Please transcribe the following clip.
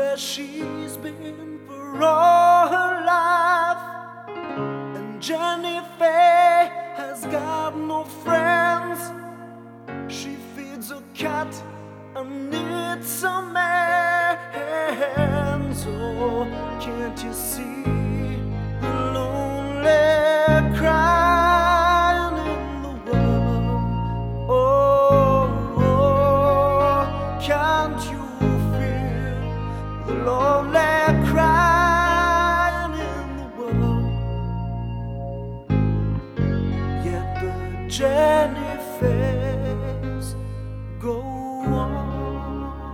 where she's been for all her life. And Jenny Faye has got no friends. She feeds a cat and needs some man. Oh, can't you see the lonely crying in the world? Oh, can't you feel the lonely